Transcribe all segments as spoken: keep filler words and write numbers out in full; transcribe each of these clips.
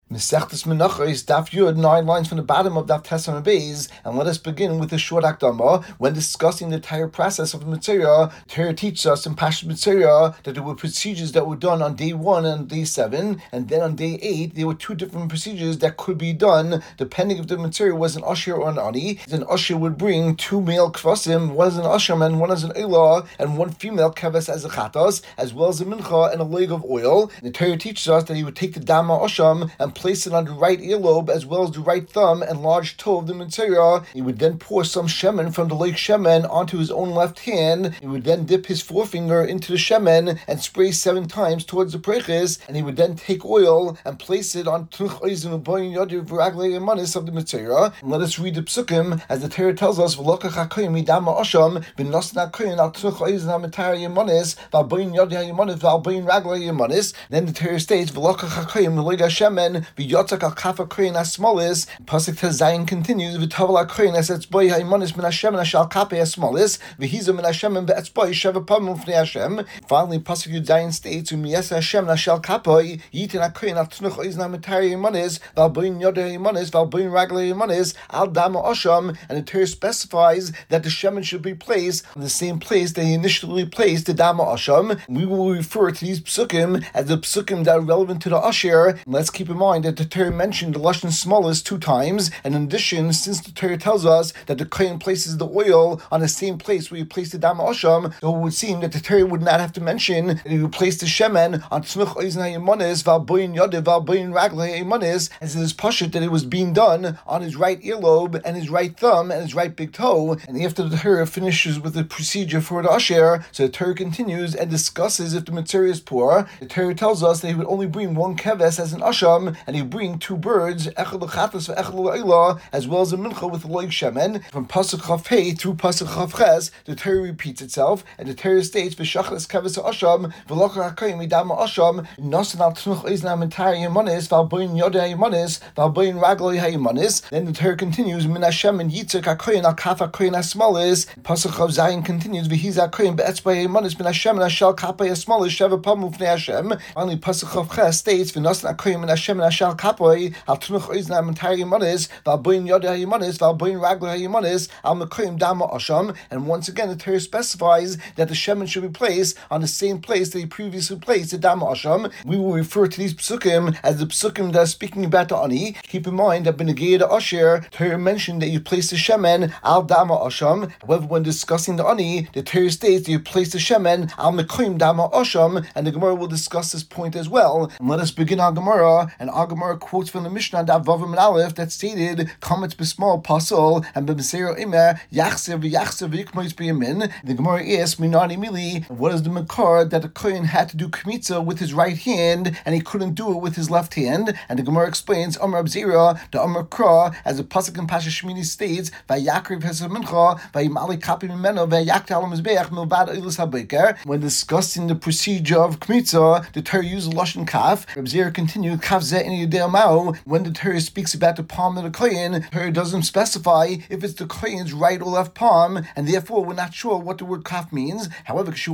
Mesechtes Menachos, Daf Yud, nine lines from the bottom of Daf Tesam Beis, and let us begin with a short Akdama. When discussing the entire process of the Mitzvah, Torah teaches us in Pashas Mitzvah that there were procedures that were done on day one and day seven, and then on day eight there were two different procedures that could be done depending if the Mitzvah was an Usher or an Ani. An Usher would bring two male kvasim, one is an Usher and one is an Elah, and one female kavas as a Chatas, as well as a Mincha and a leg of oil. And the Torah teaches us that he would take the Dama Asham and place it on the right earlobe as well as the right thumb and large toe of the Mitzvah. He would then pour some shemen from the lake shemen onto his own left hand. He would then dip his forefinger into the shemen and spray seven times towards the preches, and he would then take oil and place it on Tuch Oizim U'Boyin Yodiv V'Raglei Yemanis of the Mitzvah. And let us read the psukim as the Torah tells us, V'lokach HaKoyim Midama Asham V'nosna HaKoyim Al Tuch Oizim HaMitara Yemanis V'Alboyin Yodiv HaYemanis V'Alboyin Raglei Yemanis. Then the Torah states, V'lokach HaKoyim V'Loida Shemen V'Yotzak Al Kafa Koyin Asmolis. Pasuk Tezayin continues, V'Taval HaKoyin As Etzboi HaYemanis Min Hashem And Ashal Kape Asmolis V'Hizo Min Hashem And Be'etzboi Sheva Pamim Fnei Hashem. Finally, Pasuk Yudayin states, U'Miyes Hashem And Ashal Kapoi Yitin HaKoyin Al Tnuch Oizna Mitari Yemanis V'Alboyin Yodeh Yemanis V'Alboyin Raglei Yemanis Al Dama Osham. And the Torah specifies that the shemen should be placed in the same place that he initially placed the Dama Osham. We will refer to these psukim as the psukim that are relevant to the Asher. And let's keep in mind that the Torah mentioned the Lashon smallest two times, and in addition, since the Torah tells us that the Kohen places the oil on the same place where you place the Dama Osham, so it would seem that the Torah would not have to mention that he would place the shemen on Tznuch Oizna Yemanis V'Alboyin Yodiv V'Alboyin Raglei Yemanis, as it is pashut that it was being done on his right earlobe and his right thumb and his right big toe. And after the Torah finishes with the procedure for the Asher, so the Torah continues and discusses if the material is poor. The Torah tells us that he would only bring one keves as an asham, and he would bring two birds, echad l'chatas ve'echad l'oila, as well as a mincha with a loig shemen. From pasuk chaf hey through pasuk chaf ches, the Torah repeats itself, and the Torah states, v'shachas keves asham, v'locha hakayim midama asham, nosan al tnuch oizna mentari yemanis, v'alboyin yodeh yemanis, v'alboyin ragloi hayemanis. Then the Torah continues, min Hashem and yitzak hakoyin al kaf hakoyin asmalis. Pasuk chaf zayin continues, v'hiz hakoyin be'etzbay yemanis, min Hashem and ashal kapay asmalis, sheva pamu fnei Hashem. Finally, pasuk chaf ches states, v'nosan hakoyin min Hashem and ashal kapay al tnuch oizna mentari yemanis, v'alboyin yodeh yemanis, v'alboyin ragloi hayemanis, al mekoyim dama asham. And once again, the Torah specifies that the shemen should be placed on the same place that he previously placed the dama asham. We will refer to these psukim as the psukim that are speaking about the ani. Keep in mind that Benegei the Asher, Torah mentioned that you place the shemen al dama asham. However, when discussing the ani, the Torah states that you place the shemen al mekoyim dama asham, and the Gemara will discuss this point as well. And let us begin our Gemara, and our Gemara quotes from the Mishnah Daf Vav and Aleph that stated, "Comments b'small pasol and b'meseiro imer yachsev v'yachsev v'yikmois b'yamin." The Gemara asks, "Minani mili, what is the makar that the kohen had to do kmitza with his right hand and he couldn't do it with his left hand?" And the Gemara explains, "Amar Abzira, the Amar Kra, as the pasuk in Pasha Shmini states, v'yakriv hesed mincha v'yimali kapi mimeno v'yakta al mizbeach milvad ilus habeker." When discussing the procedure of kmitza, the Torah uses lashon kaf. Abzira continued, "Kaf zeh in yedei mao." When the Torah speaks about the palm of the kohen, the Torah doesn't specify if it's the kohen's right or left palm, and therefore we're not sure what the word kaf means. However, since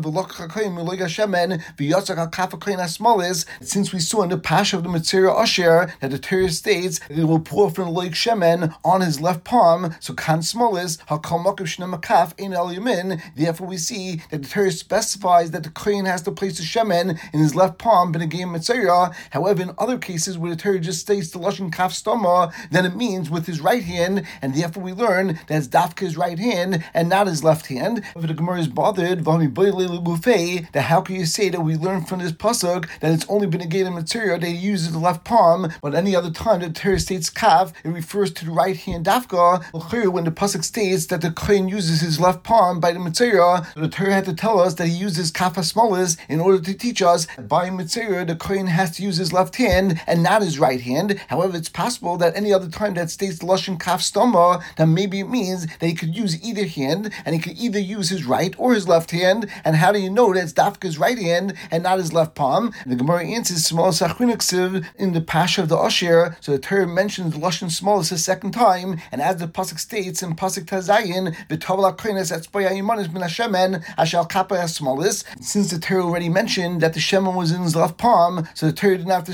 we saw in the Pasha of the Mitzvah Asher that the Torah states that it will pour from the lake shemen on his left palm, so kan smolis hakal makim shnei makaf ein el yamin. Therefore, we see that the Torah specifies that the kohen has to place the shemen in his left palm b'negei Mitzvah. However, in other cases where the Torah just states the lashon kaf stoma, then it means with his right hand, and therefore we learn that it's dafka his right hand and not his left hand. If the Gemara is bothered, that how can you say that we learn from this pasuk that it's only been a gate of material that he uses the left palm, but any other time that the Torah states kaf, it refers to the right hand dafka. When the pasuk states that the kohen uses his left palm by the material, so the Torah had to tell us that he uses kaf asmalis in order to teach us that by material the kohen has to use his left hand and not his right hand. However, it's possible that any other time that states the lashon kaf stoma, then maybe it means that he could use either hand, and he could either use his right or his left hand. And how do you know that it's dafka's right hand and not his left palm? And the Gemara answers, small sachriniksev in the Pasha of the Asher. So the Torah mentions the lashon smallest a second time, and as the pasuk states in pasuk tazayin, v'tovel hakoines etzboi hayimanis min hashemen ashal kappa hasmalis. Since the Torah already mentioned that the shemen was in his left palm, so the Torah didn't have to state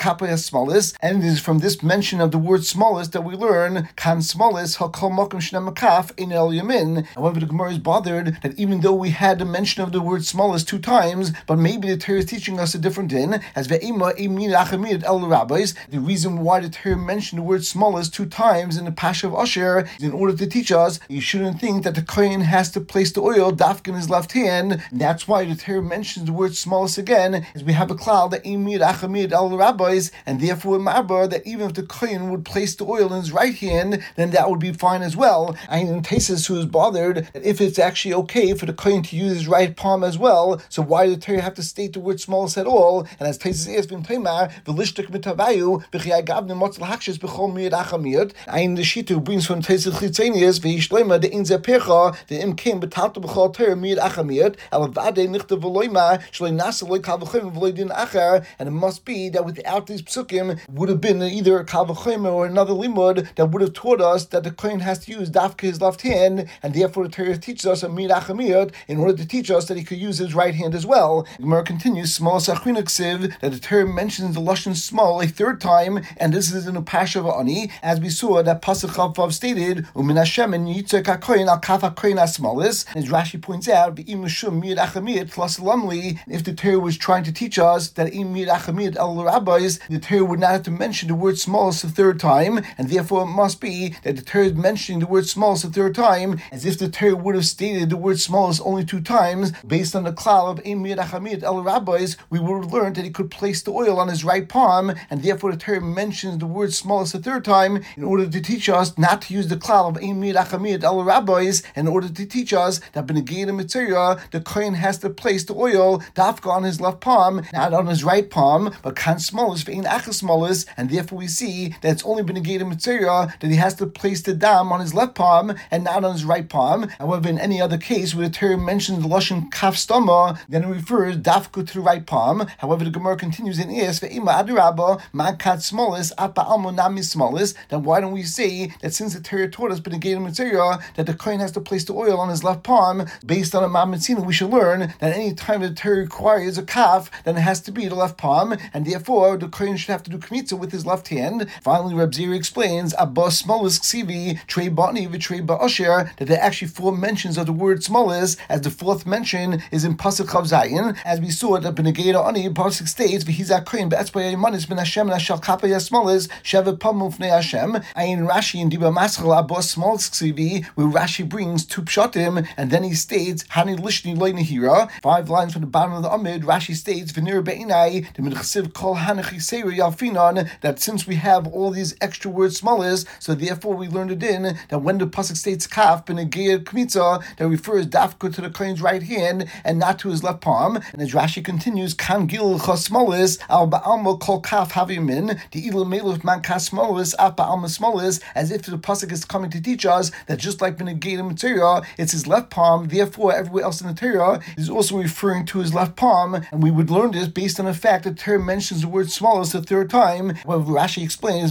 kapaya smalis, and it is from this mention of the word smalis that we learn kan smalis hakol makom shna makaf in el yamin. However, the Gemara is bothered that even though we had the mention of the word smalis two times, but maybe the Torah is teaching us a different din, as ve'ema emin achamid el rabbis. The reason why the Torah mentioned the word smalis two times in the Pasha of Asher is in order to teach us you shouldn't think that the kohen has to place the oil dafka in his left hand. That's why the Torah mentions the word smalis again, as we have a cloud that emin achamid el rabbis, and therefore marbar that even if the kohen would place the oil in his right hand, then that would be fine as well. And in Tesis, who is bothered that if it's actually okay for the kohen to use his right palm as well, so why did the Torah have to state the word smalis at all? And as Tesis asks, "V'im Tamar v'lishtek mitavayu v'chiyai gavne motzal hakshis b'chol miyad achamiyad." And the Shitu brings from Tesis chitzenius v'yishlema the inze pecha the imkim b'talta b'chol Torah miyad achamiyad alavade nichta v'loima shloi nasa loy kal v'chayim v'loy din acher. And it must be that without these psukim would have been either a kal v'chayim or another limud that would have taught us that the kohen has to use dafka his left hand, and therefore the Torah teaches us a miyad achamiyad in order to teach us that he could use his right hand as well. The Gemara continues, small sachrina ksiv, that the Torah mentions the lashon small a third time, and this is in the Pasha of Ani, as we saw that Pasuk Chavav stated, umin Hashem and yitzek hakoyin al kaf hakoyin asmalis. As Rashi points out, the imishum miyad achamiyad plus lamli. If the Torah was trying to teach us that im miyad achamiyad al rabbis, the Torah would not have to mention the word smallest the third time, and therefore it must be that the Torah is mentioning the word smallest the third time, as if the Torah would have stated the word smallest only two times. Based on the klal of im miyad achamiyad al rabbis, we would have learned that he could place the oil on his right palm, and therefore the Torah mentions the word smallest the third time in order to teach us not to use the klal of im miyad achamiyad al rabbis, in order to teach us that b'negei mitzvah the kohen has to place the oil dafka on his left palm, not on his right palm, but kan smallest ve'in achas smallest, and therefore we see that it's only b'negei mitzvah that he has to place the dam on his left palm and not on his right palm. However, in any other case where the Torah mentions the lashon kaf stama, then it refers dafka to the right palm. However, the Gemara continues in es ve'ima adirabba man kat smallest apa almo nami smallest. Then why don't we say that since the Torah taught us b'negei mitzvah that the kohen has to place the oil on his left palm, based on a mamitzina, we should learn that any time the Torah requires a kaf, then it has to be the left palm, and therefore the kohen should have to do kmitza with his left hand. Finally, Reb Ziri explains abba smallest ksivi trei bani v'trei ba'asher, that there are actually four mentions of the word smallest, as the fourth mention is in pasuk Chav Zayin, as we saw that b'negei ani pasuk states v'hizak kohen be'etzbay manis ben Hashem nashal kapay smallest shevet pamu fnei Hashem. Ayin Rashi in Diba Maschal abba smallest ksivi, where Rashi brings two pshatim, and then he states hani lishni loy nehira. Five lines from the bottom of the Amid, Rashi states v'nir be'inai the midchsiv kol hanachi seir yalfinon, that since we have all these extra words smallest, so therefore we learned it in that when the pasuk states kaf b'negei kmitza, that refers dafka to the kohen's right hand and not to his left palm. And as Rashi continues, kan gil chas smallest al ba'alma kol kaf havimin the ilu meluf man kas smallest al ba'alma smallest, as if the pasuk is coming to teach us that just like b'negei mitzvah it's his left palm, therefore everywhere else in the Torah is also referring to his left palm, and we would learn this based on the fact that the Torah mentions the word smallest the third time. What Rashi explains,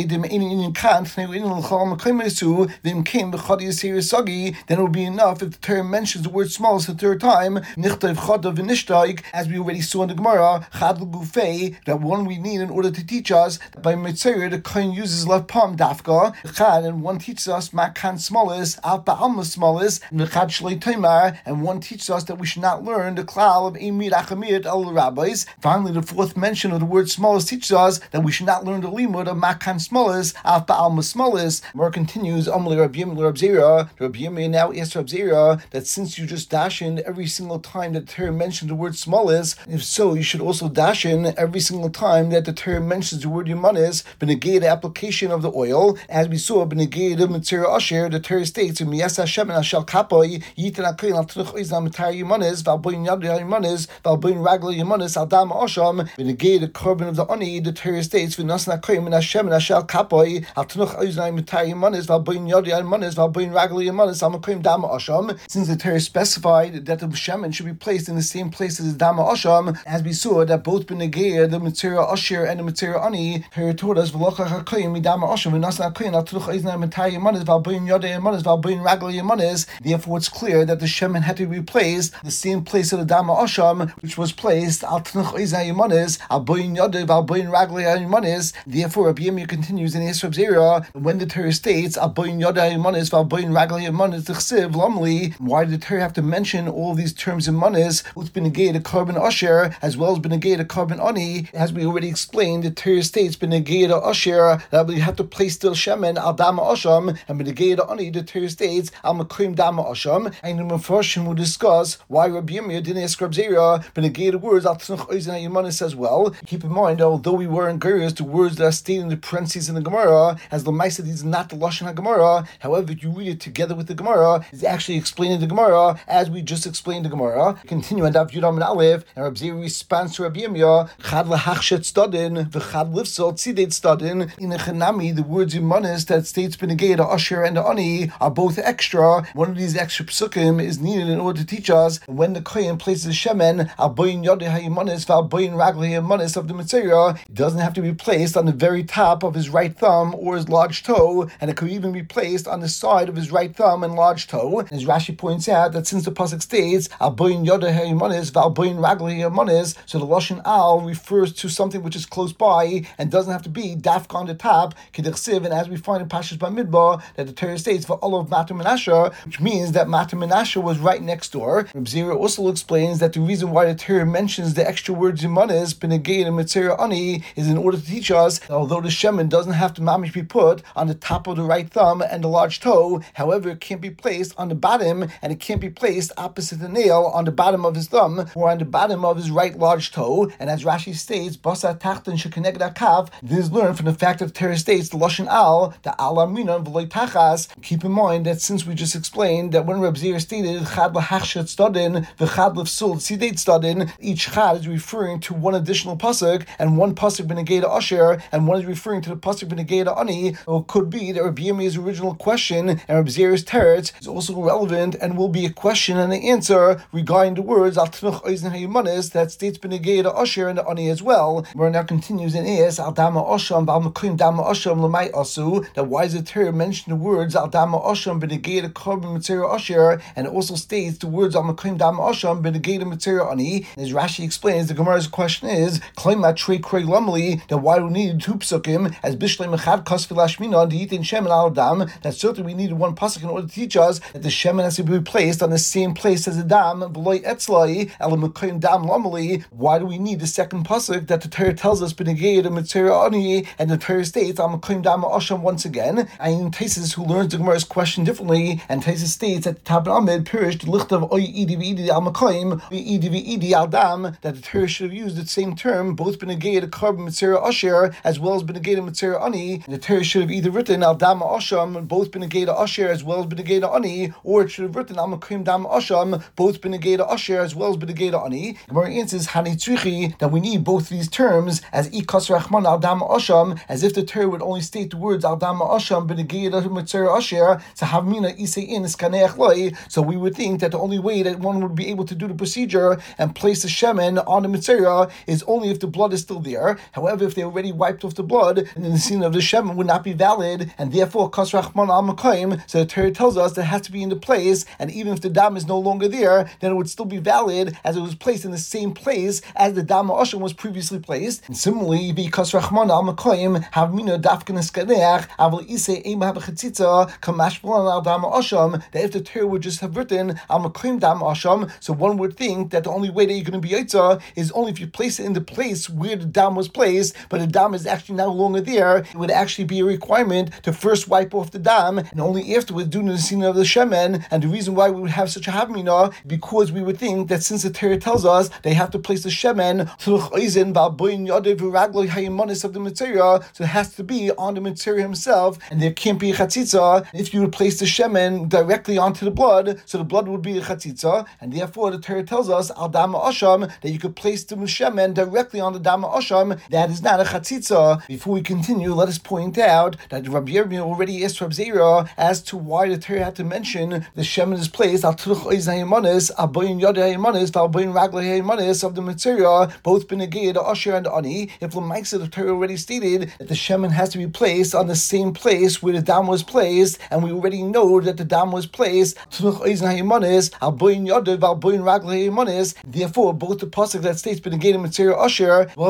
then it would be enough if the Torah mentions the word smallest the third time, as we already saw in the Gemara, that one we need in order to teach us that by Mitzvah the Kohen uses left palm dafka, and one teaches us makan smallest, al ba'alma smallest, and one teaches us that we should not learn the klal of imid achamiyat al rabbis. Finally, the fourth mention of the word smallest teaches us that we should not learn the limud of makan smallest, al ba'alma smallest. More continues, Amli Rabbi Yirmiyah Rabbi Zera. Rabbi Yirmiyah now asks Rabbi Zera that since you just dash in every single time that the Torah mentions the word smallest, if so, you should also dash in every single time that the Torah mentions the word Yemanis, b'negei the application of the oil. As we saw, b'negei the Mitzvah Asher, the Torah states, "Miyas Hashem and Hashal Kapoi yitin hakoyin al tunuch oizna mitar Yemanis v'alboin yad Yemanis v'alboin ragla Yemanis al dam osham." B'negei the korban of the ani, the Torah states, "V'nasan hakoyin min Hashem and Hashal Kapoi al tunuch oizna mitar Yemanis v'alboin yad Yemanis v'alboin ragla Yemanis al makoyin dam osham." Since the Torah specified that the shemen should be placed in the same place as the dam osham, as we saw that both b'negei the Mitzvah Asher and the Mitzvah ani, Torah taught us v'locha hakoyin midam osham v'nasan hakoyin al tunuch oizna mitar Yemanis v'alboin yad Yemanis v'alboin ragla Yemanis. Therefore, it's clear that the shemen had to be placed the same place of the dama osham, which was placed al tnuch oizay yemanis al boyin yada Yodeh Valboin Raglei Haymanis. Therefore, Rabbi Yirmiyah continues in Yisrael Zera when the Torah states Alboin Yodeh Haymanis Valboin Raglei Haymanis T'chsiv Lamli. Why did the Torah have to mention all these terms in manis? Who's been negated a carbon usher as well as been negated a carbon ani? As we already explained, the Torah states been negated a usher that we have to place still shemen al dama asham, and been negated a ani. The Torah states al makrim dama asham. And the Mefarshim will discuss why Rabbi Yirmiyah didn't ask Rab Zera been negated words al tnuch oizen haymanis as well. Keep in mind, although we were in Gurus, the words that are stated in the parentheses in the Gemara as the Maisa, these not the Lashon HaGemara. However, if you read it together with the Gemara, it's actually explaining the Gemara as we just explained the Gemara. Continue on Daf Yudam and Aleph, and Rab Zera responds to Rabbi Yirmiyah, Chad lahachshet stadin, v'chad lifsol tzided stadin. In a Chanami, the words in manis that states benegay, the Asher and the Ani, are both extra. One of these extra psukim is needed in order to teach us when the Kohen places shemen, al boyin yodeh hayimanis, v'al boyin raglei hayimanis of the Mitzvah, it doesn't have to be placed on the very top of his right thumb or his large toe, and it could even be placed on the side of his right thumb and large toe. As Rashi points out, that since the pasuk states al boyin yodeh hayimanis, v'al boyin raglei hayimanis, so the lashon al refers to something which is close by and doesn't have to be dafka on the top, k'derchsiv, and as we find in Pashas Bamidbar that the Torah states for all of Matam Menashe, which means that Matam Menashe was right next door. Reb Zera also explains that the reason why the Torah mentions the extra words in manis, benegay and mitzvah ani, is in order to teach us that although the shemen doesn't have to mamish be put on the top of the right thumb and the large toe, however, it can't be placed on the bottom, and it can't be placed opposite the nail on the bottom of his thumb or on the bottom of his right large toe. And as Rashi states, Basa Tachtan Shekeneged Akav, this is learned from the fact that the Torah states the Lashon Al, the Al Aminan V'loy Tachas. Keep in mind that since we just explained that when Reb Zera stated Chad L'Hachshet Stadin, V'Chad L'Fsul Tzideit Stadin, each Chad is referring to one additional pasuk, and one pasuk benegay Asher, and one is referring to the pasuk benegay Ani. Or it could be that Rabbi Yirmiyah's original question and Reb Zera's teretz is also relevant and will be a question and an answer regarding the words Al Tnuch Oizen Haymanis that states benegay Asher and the Ani as well. Where it now continues and is Al Dama Asham Val Makim Dama Asham Lamai Asu. That why does the Torah mention the words Al Dama Asham benegay Korban Mitzvah Asher, and it also states the words Al Makim Dama Asham benegay Mitzvah Ani. And as Rashi explains, the Gemara's question is Klaimat Trei Krei Lamli, that why do we need two psukim as Bishlei Mechad Kasvi Lashmina the Yitin Shemen Al Dam, that certainly we needed one pasuk in order to teach us that the shemen has to be placed on the same place as the dam V'loy Etzlai El Makim Dam Lamli. Why do we need the second pasuk that the Torah tells us benegay the Mitzvah Ani, and the Torah states Al Makim Dam Asham once again? And Taisus, who learns the Gemara's question differently, and Taisus states at the top of Amid Pirish the Lichtav Oy Idi V'Idi Al Makim V'Idi V'Idi Al Dam, that the Torah should have used the same term, both benegay the Korban Mitzvah Asher as well as benegay the Mitzvah Ani. The Torah should have either written Al Dam Asham, both benegay the Asher as well as benegay the Ani, or it should have written Al Makim Dam Asham, both benegay the Asher as well as benegay the Ani. Gemara answers Hani Tzrichi, that we need both these terms as Ikas Rachman Al Dam Asham, as if the Torah would only state the words Al Dam Asham benegay the Mitzvah Asher, so Havmina Isei in Skaneach Loi. So we would think that the only way that one would be able to do the procedure and place the shemen on the Mitzvah is only if the blood is still there. However, if they already wiped off the blood, and then the scene of the shemen would not be valid, and therefore Kas Rachman Al Makayim. So the Torah tells us that it has to be in the place, and even if the dam is no longer there, then it would still be valid as it was placed in the same place as the dam Asham was previously placed. And similarly, the Kas Rachman Al Makayim have mina dafkin eskaneach aval isei ema habechatzitza kamashmalan al dam Asham. That if the Torah would just have written Al Makayim dam Asham, so one would think that the only way that you're going to be yotza is only if you place it in the place where the dam was placed, but the dam is actually no longer there. It would actually be a requirement to first wipe off the dam, and only afterwards do the scene of the shemen. And the reason why we would have such a havmina, because we would think that since the Torah tells us they have to place the shemen of the Mitzvah, so it has to be on the Mitzvah himself, and there can't be a chatzitza. If you would place the shemen directly onto the blood, so the blood would be a chatzitza, and therefore the Torah tells us al dama asham that you could place the shemen directly on the dama asham. That is not a chatzitza. Before we continue, let us point out that Rabbi Yirmiyah already asked Rab Zera as to why the Torah had to mention the shemen is placed al tuch oiz haymanis, al boyin yod haymanis, al boyin raglei haymanis of the Mitzvah, both benegay the asher and the ani. If Lamaisa, the Torah already stated that the shemen has to be placed on the same place where the dam was placed, and we already know that the dam was placed tuch oiz haymanis, al boyin yod al boyin raglei haymanis. Therefore, both the pasuk that states benegay the Mitzvah asher, well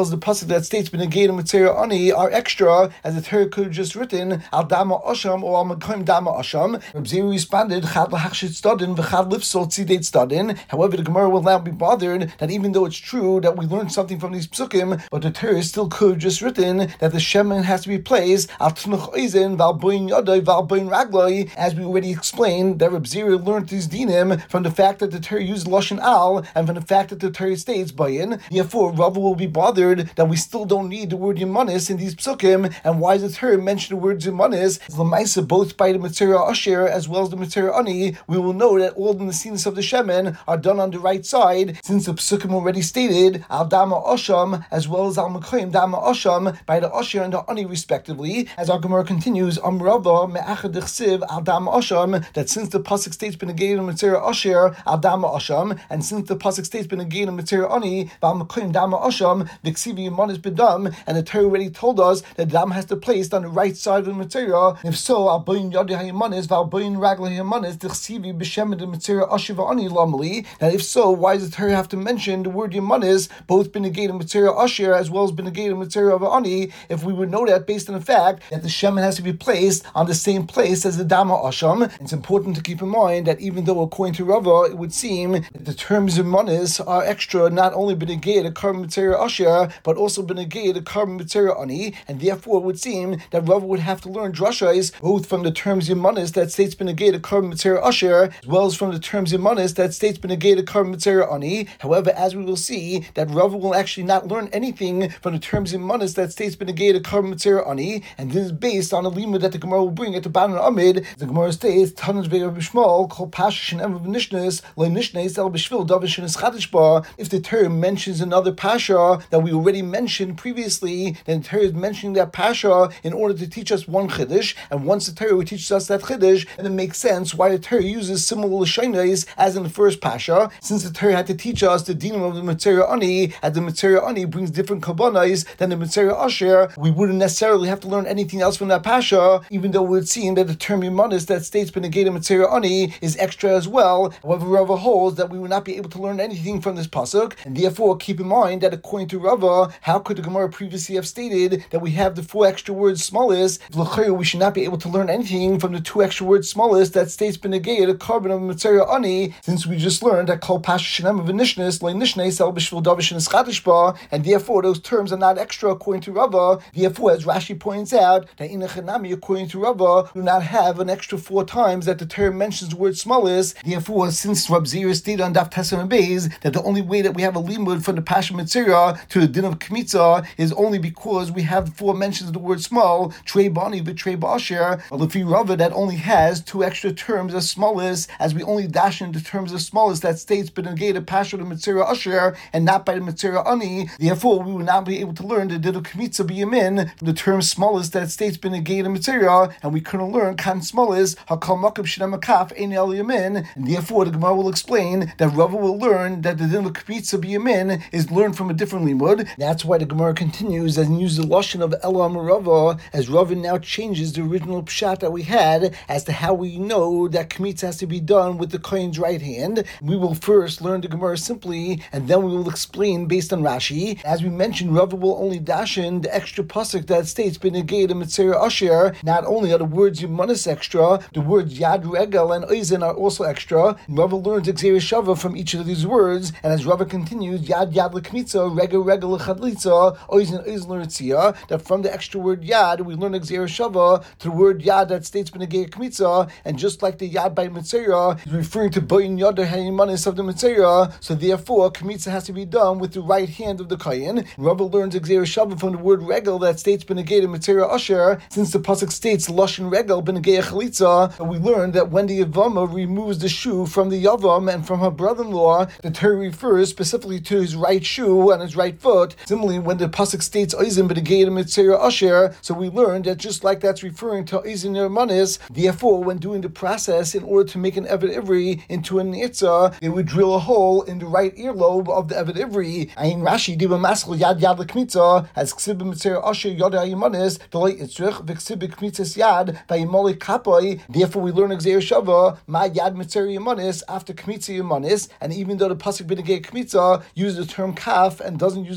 as the pasuk that states B'negei Mitzera Ani are extra, as the Torah could have just written Al Dama Asham or Al Makom Dama Asham. Reb Zeri responded Chad Lahachshit Stadin v'Chad Lifsol Tzideit Stadin. However, the Gemara will not be bothered that even though it's true that we learned something from these psukim, but the Torah still could have just written that the shemen has to be placed Al Tnuch Oizen Val Boin Yadai Val Boin Raglai, as we already explained that Reb Zeri learned these dinim from the fact that the Torah used Lashon Al and from the fact that the Torah states Bayin. Therefore, Rava will be bothered that we still don't need the word Yemanis in these psukim, and why does the Torah mention the word Yemanis? Lamaisa, both by the Mitzera Asher as well as the Mitzera Ani, we will know that all the Nesinas of the shemen are done on the right side, since the psukim already stated Al Dama Asham as well as Al Makom Dama Asham by the Asher and the Ani respectively. As our Gemara continues, Am Rava me'achad d'chsiv Al Dama Asham, that since the pasuk states B'negei Mitzera Asher Al Dama Asham, and since the pasuk states B'negei Mitzera Ani Val Makom Dama Asham v'ksivi Yemanis b'dam, and the Torah already told us that dam has to be placed on the right side of the Mitzera. If so, Al Boin Yadi HaYemanis Val Boin Ragla HaYemanis d'chsivi b'shem the Mitzera Asher v'Ani lamali. That if so, why does the Torah have to mention the word Yemanis both B'negei Mitzera Asher as well as B'negei Mitzera v'Ani, if we would know that based on the fact that the shemen has to be placed on the same place as the Dama Asham? It's important to keep in mind that even though according to Rava it would seem that the terms Yemanis are extra, not only B'negei the Karban Mitzera Asher but also B'negei the Karban Mitzera Ani, and therefore it would seem that Rava would have to learn drashos both from the terms Yemanis that states B'negei the Karban Mitzera Asher as well as from the terms Yemanis that states B'negei the Karban Mitzera Ani. However, as we will see, that Rava will actually not learn anything from the terms Yemanis that states B'negei the Karban Mitzera Ani, and this is based on a limud that the Gemara will bring at the bottom of Amid. The Gemara states Tanaj Ve'Rab Shmuel Kol Pasha Shenem V'Nishnes Lo Nishnes El B'Shvil Davar Shenes Chadish Ba. If the Torah mentions another Pasha that we already mentioned previously, then the Torah is mentioning that Pasha in order to teach us one Chiddush, and once the Torah teaches us that Chiddush, then it makes sense why the Torah uses similar Lashonos as in the first Pasha, since the Torah had to teach us the dinim of the Mitzera Ani, as the Mitzera Ani brings different kabbanas than the Mitzera Asher. We wouldn't necessarily have to learn anything else from that Pasha, even though it would seem that the term Yemanis that states B'negei Mitzera Ani is extra as well. However, Rava holds that we would not be able to learn anything from this pasuk, and therefore keep in mind that according to Rava, how could the Gemara previously have stated that we have the four extra words smallest? We should not be able to learn anything from the two extra words smallest that states B'negei the Karban of Mitzera Ani, since we just learned that Kol Pasha Shenem V'Nishnes Lo Nishnes El B'Shvil Davar Shenes Chadish Ba, and therefore those terms are not extra according to Rava. Therefore, as Rashi points out, that in a Chanami, according to Rava, do not have an extra four times that the Torah mentions the word smallest. Therefore, since Reb Zeri stated on Daf Tesam Beis that the only way that we have a limud from the Pasha Mitzera to the din of Kmitza is only because we have four mentions of the word small, Trey Bani, but Trey Basher. Well, if you Rava that only has two extra terms as smallest, as we only dash in the terms of smallest that states B'negei the Pasha the Mitzera Asher and not by the Mitzera Ani, therefore we will not be able to learn the din of Kmitza B'yamin from the term smallest that states B'negei the Mitzera, and we couldn't learn kan smallest Hakal Makab Shnei Makaf Ein El Yamin, and therefore the Gemara will explain that Rava will learn that the din of Kmitza B'yamin is learned from a different limud. That's why the Gemara continues and uses the lashon of Elam Rava, as Rava now changes the original pshat that we had as to how we know that Kmitza has to be done with the kohen's right hand. We will first learn the Gemara simply, and then we will explain based on Rashi. As we mentioned, Rava will only dash in the extra pasuk that states B'negei the Mitzera Asher. Not only are the words Yemanis extra, the words Yad Regel and Oizen are also extra. And Rava learns Xer Shava from each of these words, and as Rava continues, Yad Yad L'Kmitza, Regel Regel L'Chadlitza, Oizen Oizen L'Ritzia, that from the extra word Yad, we learn Xer Shava to the word Yad that states B'negei Kmitza, and just like the Yad by Mitzera is referring to Boyin Yad HaYemanis of the Mitzera, so therefore Kmitza has to be done with the right hand of the Kohen. Rava learns Xer Shava from the word Regel that states B'negei the Mitzera Asher, since the pasuk states Lashon Regel B'negei Chalitza. We learned that when the Yavama removes the shoe from the Yavam and from her brother-in-law, the Torah refers specifically to his right shoe and his right foot. Similarly, when the pasuk states Oizen B'negei the Mitzera Asher, so we learned that just like that's referring to Oizen Yemanis, therefore when doing the process in order to make an Eved Ivri into a Nitza, they would drill a hole in the right earlobe of the Eved Ivri. Ayin Rashi Diba Maskal Yad Yad L'Kmitza as Ksib Mitzera Asher Yad HaYemanis D'loi Itzrich V'Ksib Kmitzas Yad V'Yimoli Kapoi. Therefore, we learn Xer Shava Ma Yad Mitzera Yemanis after Kmitza Yemanis, and even though the pasuk B'negei Kmitza uses the term kaf and doesn't use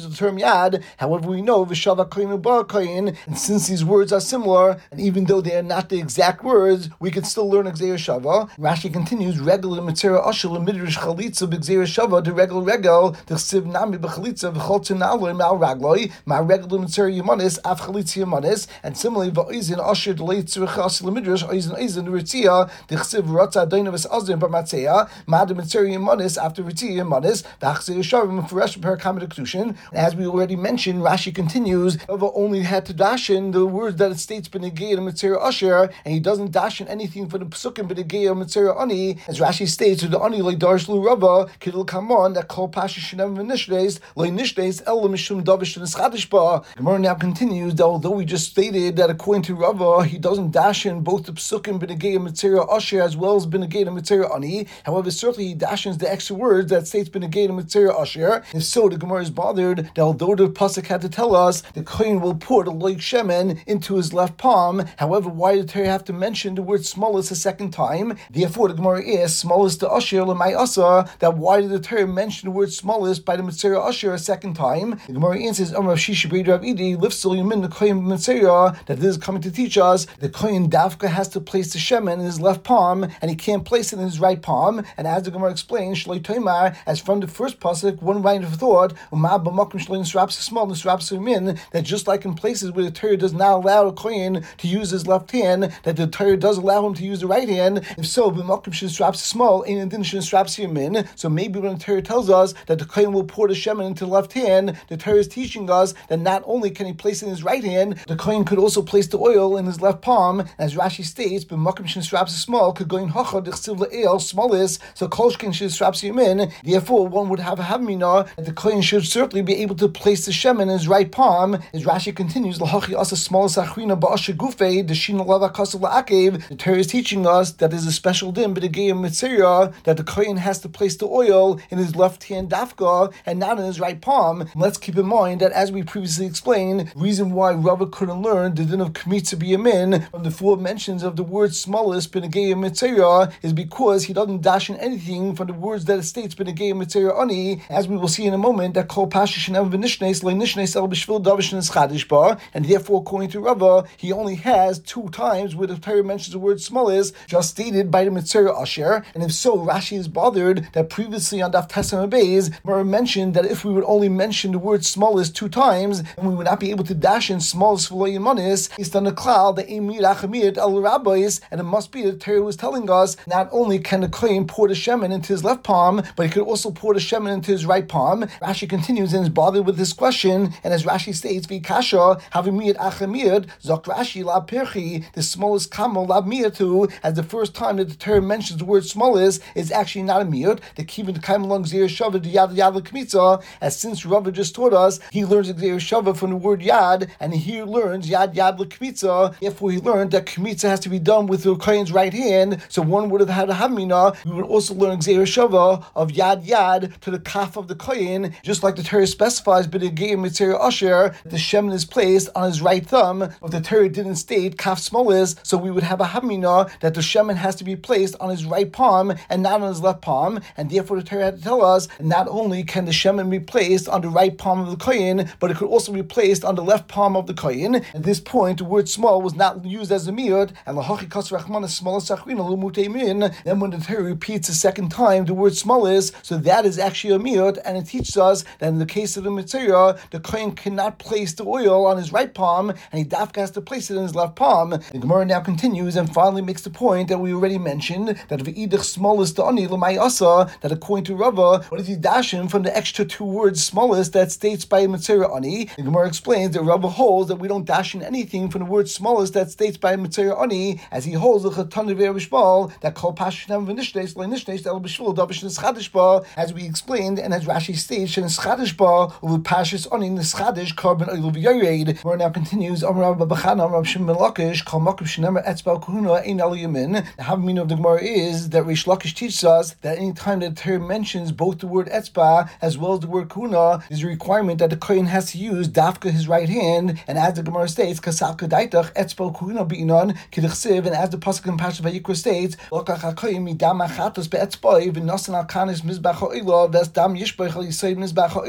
uses the term yad. However, we know v'shava koyin u'ba koyin, and since these words are similar, and even though they are not the exact words, we can still learn Gzeir Shava. Rashi continues, regular Mitzera Ashel Midrash Chalitza B'Gzeir Shava, the regular regel, the Chsiv Nami B'Chalitza, V'chol Tinaloi Mal Ragloi, Ma regular Mitzera Yamanis, Af Chalitza Yamanis, and similarly, V'Oizin Asher Delay Tzurich Ashel Midrash, Oizin Oizin Ritzia, the Chsiv Ratza Doinavas Azim B'Matzea, Ma the Mitzera Yamanis, after Ritzia Yamanis, V'Achzeir Shava, Mefresh B'Per Kedushin. As we already mentioned, Rashi continues, Rava only had to dash in the words that it states B'Negei and Mitzera Asher, and he doesn't dash in anything for the Pesukim B'Negei and Mitzera Ani, as Rashi states, with the Ani like Darsh Lu Rava, Kidul Kamon, that Kol Pasha Shinem V'Nishdes, Loi Nishdes, El Mishum Davish and Schadish Ba. Gemara now continues that although we just stated that according to Rava, he doesn't dash in both the Pesukim B'Negei and Mitzera Asher as well as B'Negei and Mitzera Ani. However, certainly he dashes the extra words that states B'Negei and Mitzera Asher. If so, the Gemara is bothered that although the Pasuk had to tell us the Kohen will pour the Loik Shemen into his left palm, however, why did Torah have to mention the word smallest a second time? Therefore, the Gemara is smallest to Asher L'may Asa, that why did the Torah mention the word smallest by the Mitzera Asher a second time? The Gemara answers, Amar Shisha B'Yid Rav Idi, Lifsil Yamin the Kohen Mitzera, that this is coming to teach us the Kohen Davka has to place the Shemen in his left palm, and he can't place it in his right palm. And as the Gemara explains, Shloi Toimar, as from the first pasuk, one might have thought, Uma B'Makom Shloi Nisraps Small Nisraps Yamin, that just like in places where the Torah does not allow a Kohen to use his left hand, that the Torah does allow him to use the right hand. If so, B'Makom Shnisraps Small, Ein Din Shnisraps Yamin. So maybe when the Torah tells us that the Kohen will pour the Shemen into the left hand, the Torah is teaching us that not only can he place it in his right hand, the Kohen could also place the oil in his left palm. As Rashi states, B'Makom Shnisraps Small could go in Hacha D'Chsiv Le'el Smallest, so Kolshkin Shnisraps Yamin. Therefore, one would have a Havmina that the Kohen should certainly be able to place the Shemen in his right palm. As Rashi continues, L'Hachi Asa Smallest Achrina Ba'asher Gufei, the Shina Lava Kasav La'akev. The Torah is teaching us that there's a special din B'Negei Mitzera, that the Kohen has to place the oil in his left hand dafka and not in his right palm. And let's keep in mind that, as we previously explained, the reason why Rava couldn't learn the din of Kmitza B'Yamin from the four mentions of the word smallest B'Negei Mitzera is because he doesn't dash in anything from the words that it states B'Negei Mitzera Ani, as we will see in a moment, that Kol Pasha Shinem V'Nishnes Loi Nishnes El B'Shvil Davish and Schadish Ba, and therefore, according to Rava, he only has two times where the Torah mentions the word smallest, just stated by the Mitzera Asher. And if so, Rashi is bothered that previously on Daf Tesam Beis, Mara mentioned that if we would only mention the word smallest two times, then we would not be able to dash in smallest V'lo Yemanis, based on the klal, the Emir Achamid El Rabbis, and it must be that the Torah was telling us not only can the Kohen pour the Shemen into his left palm, but he could also pour the Shemen into his right palm. Rashi continues and is bothered with this question, and as Rashi states, V'kasha havimiyat achamiyat zok Rashi lab pirchi, the smallest kamo lab miyatu, as the first time that the Torah mentions the word smallest is actually not a miyut. The kivin kaim along Gzeir Shava the yad yad l'kmitza, as since Rava just taught us, he learns Gzeir Shava from the word yad, and he learns yad yad l'kmitza. Therefore, he learned that kmitza has to be done with the Kohen's right hand. So one would have had a hamina. We would also learn Gzeir Shava of yad yad to the kaf of the Kohen, just like the Torah specifies, but B'Negei Mitzera Asher, the Shemen is placed on his right thumb. But the Torah didn't state kaf smallest, so we would have a hamina that the Shemen has to be placed on his right palm and not on his left palm, and therefore the Torah had to tell us not only can the Shemen be placed on the right palm of the Kohen, but it could also be placed on the left palm of the Kohen. At this point, the word small was not used as a miyut, and lahachi kas rachman smallest achrina lumutei min. Then when the Torah repeats a second time the word smallest, so that is actually a miyut, and it teaches us that in the case of the Mitzera, the Kohen cannot place the oil on his right palm, and he dafka has to place it in his left palm. The Gemara now continues and finally makes the point that we already mentioned, that v'idich smallest the ani l'may asa, that according to Rava, what is he dashing from the extra two words smallest that states by Mitzera ani? The Gemara explains that Rava holds that we don't dash in anything from the word smallest that states by Mitzera ani, as he holds the chatan of Yerishbal, that kol pashnam v'nishnes l'nishnes el b'shvil davish n'schadish ba, as we explained, and as Rashi states, n'schadish ba uvu pashis ani n'schadish karben oil v'yored. Where now continues, Amar Rabba Bachana, Rabbi Shimon Lakish, kol makom shenemer etzbal kahuna ein al yamin. The half meaning of the Gemara is that Rish Lakish teaches us that any time that the Torah mentions both the word etzba as well as the word kahuna, there's a requirement that the Kohen has to use dafka his right hand, and as the Gemara states, kasal kedaitach etzbal kahuna bi'inon k'dichsiv, and as the pasuk in Parashat Vayikra states, lokach hakoyim midam achatos be'etzboi v'nosan al kanis mizbach ha'olah v'es dam yishbach al yisayim mizbach ha'olah,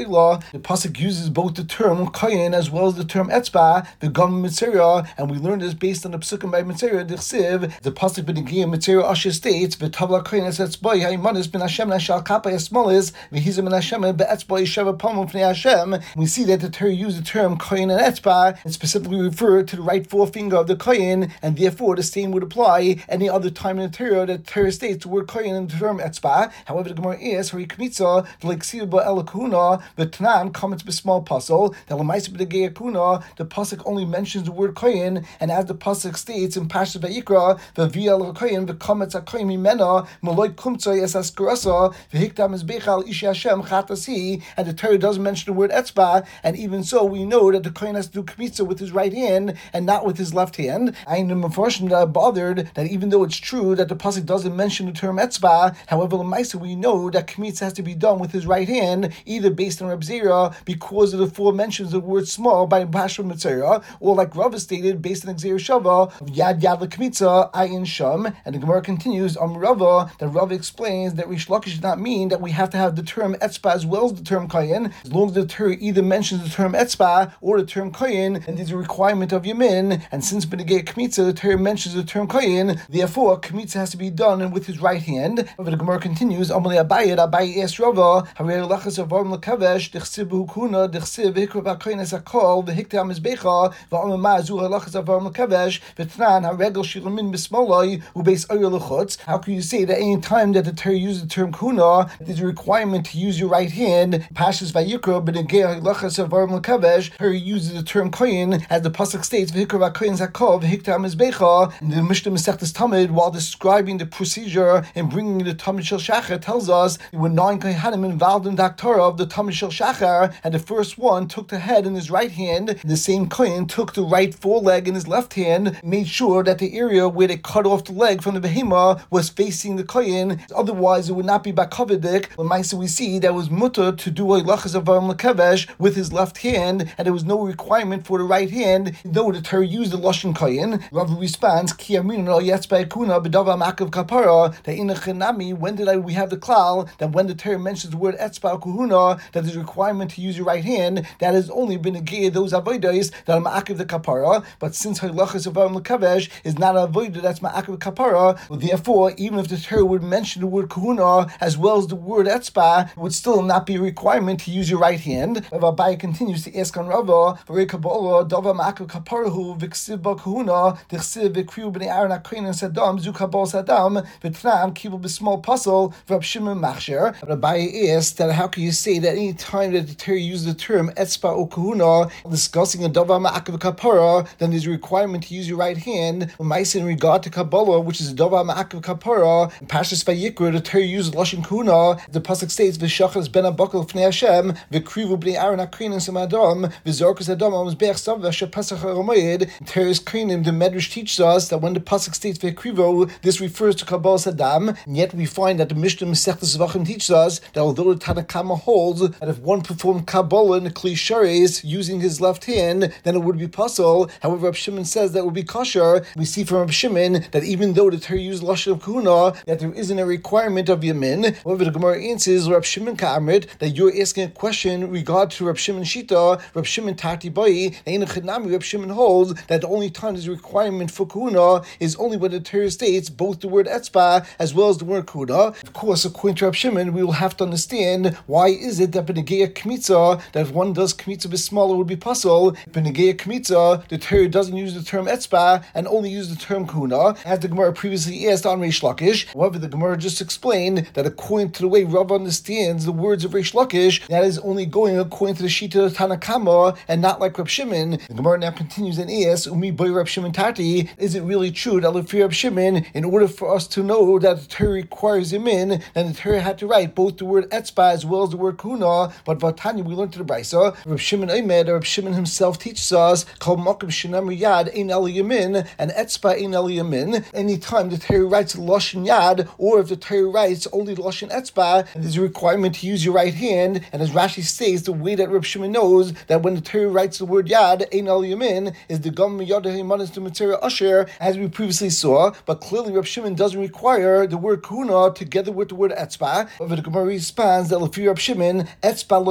the pasuk uses both the term kohen as well as the term etzba, the gam mitzvah, and we learned this based on the psukim by mitzvah. The chsiv, the pasuk b'negiyah mitzvah asher states v'tavla kohen es etzboi haimanis ben Hashem nashal kapay esmolis v'hizim ben Hashem be'etzboi sheva palmum fnei Hashem. We see that the Torah used the term kohen and etzba and specifically referred to the right forefinger of the kohen, and therefore the same would apply any other time in the Torah that the Torah states the word kohen and the term etzba. However, the Gemara is hari kmitza like siba el kuna the Tanan comments with small puzzle that lemaisa b'negiyah kuna the pasuk only mentions the word kohen, and as the pasuk states in Parshas Vayikra v'via el kohen v'kometz hakohen mimena maloi kumtza es askarasa v'hiktam es bechal ishi Hashem chatasi, and the Torah doesn't mention the word etzba, and even so we know that the kohen has to do kmitza with his right hand and not with his left hand. I am unfortunately bothered that even though it's true that the pasuk doesn't mention the term etzba, however lemaisa we know that kmitza has to be done with his right hand, either based on Reb Zera because of the four mentions of the word small by Pashur Mitzera, or like Rav stated based on Xer Shava of Yad Yad L'Kmitza Ayin Sham. And the Gemara continues on Rava that Rav explains that Rish Lakish does not mean that we have to have the term etzba as well as the term kohen. As long as the Torah either mentions the term etzba or the term kohen, and there's a requirement of yamin. And since b'negiyah kmitza the Torah mentions the term kohen, therefore kmitza has to be done with his right hand. But the Gemara continues, Amalei Abaye, Abaye asked Rava, Harei lachas avarim l'kavesh d'chsiv b'hukuna d'chsiv v'hikra v'kohen es hakol v'hikta mizbecha v'amama zu halachas avarim l'kavesh v'tnan haregel shilamin b'smolai u'beis oyer l'chutz. How can you say that any time that the Torah uses the term kuna, there's a requirement to use your right hand? Pashas Vayikra b'negiyah halachas avarim l'kavesh, Torah uses the term kohen as the pasuk states v'hikra v'kohen es hakol v'hikta mizbecha. And the Mishnah Masechtas Tamid, while describing the procedure and bringing the Tamid Shel Shachar, tells us there were nine kohanim involved in the Torah of the Tamid Shel Shachar, and the first one took the head in his right hand, the same kohen took the right foreleg in his left hand, made sure that the area where they cut off the leg from the behema was facing the kohen, otherwise it would not be bakavidik. When Maisa we see that it was mutter to do a lachas avarim l'kavesh with his left hand, and there was no requirement for the right hand, though the Torah used the lashon kohen. Rav responds, Ki amrin al yetzbei kuna b'davar makav kapara, that in the chenami, when did I, we have the klal that when the Torah mentions the word etzba kuhuna, that there's a requirement to use your right hand, that has only been negayed those avodas that are ma'akiv the kapara. But since halachas avarim l'kavesh is not an avodah that's ma'akiv kapara, well, therefore even if the Torah would mention the word kuhuna as well as the word etzba, it would still not be a requirement to use your right hand. Rav Abaye continues to ask on Rava, v'rei kabbalah davar ma'akiv kaparahu v'ksiv ba kuhuna d'chsiv v'kriu b'nei Aaron ha'kohen sadam zu kabal sadam v'tnam kibul b'small puzzle v'Rab Shimon machsher. Rav Abaye asked that how can you say that any time that the Torah uses the term etzba or kuhuna discussing a davar ma'akiv kapara, then there's a requirement to use your right hand. When Maisa in regard to Kabbalah, which is a davar ma'akiv kapara, in Parshas Vayikra the Torah uses lashon kuhuna. The pasuk states v'shachas ben abakal fnei Hashem v'krivu b'nei Aaron ha'kohen samadam v'zorkas adam amizbeach sav v'asher pesach ha'romayid. Torah's kohenim, the Medrash teaches us that when the pasuk states v'krivu, this refers to Kabbalah Saddam, and yet we find that the Mishnah Masechtas Zvachim teaches us that although the Tanakama holds that if one performed Kabbalah in the Kli Shares using his left hand, then it would be puzzle. However, Rab Shimon says that it would be kosher. We see from Rab Shimon that even though the Torah used lashon of kuhuna, that there isn't a requirement of yamin. However, the Gemara answers Rab Shimon Ka'amrit that you're asking a question in regard to Rab Shimon Shita. Rab Shimon Tati Bai, in Chednami, Rab Shimon holds that the only time there's a requirement for kuhuna is only when the Torah states both the word etzba as well as the word kuhuna. Of course, according to Rab Shimon, we will have to understand why is it that b'negiyah kmitza, that if one does kmitza b'smaller would be puzzle. B'negiyah kmitza, the Torah doesn't use the term etzba and only use the term kuhuna, as the Gemara previously asked on Reish Lakish. However, the Gemara just explained that according to the way Rav understands the words of Reish Lakish, that is only going according to the Shita of Tanakama and not like Rab Shimon. The Gemara now continues and asks, Umi boy Rab Shimon Tati, is it really true that Lefi Rab Shimon, in order for us to know that the Torah requires him in, then the Torah had to write both the word etzba as well as the word kuna? But Vatanya, we learned to the Brisa, Rab Shimon Aymed, Rab Shimon himself teaches us, Kol Makim Shinam Yad Ein El Yamin, and etzba Ein El Yamin. Anytime the Torah writes lashon yad, or if the Torah writes only lashon etzba, and there's a requirement to use your right hand. And as Rashi says, the way that Rab Shimon knows that when the Torah writes the word yad Ein El Yamin is the gam yadahi manas to mitzvah asher, as we previously saw. But clearly Rab Shimon doesn't require the word kuna together with the word etzba. But the Gemara responds that Lefi Rab Shimon, etzba lo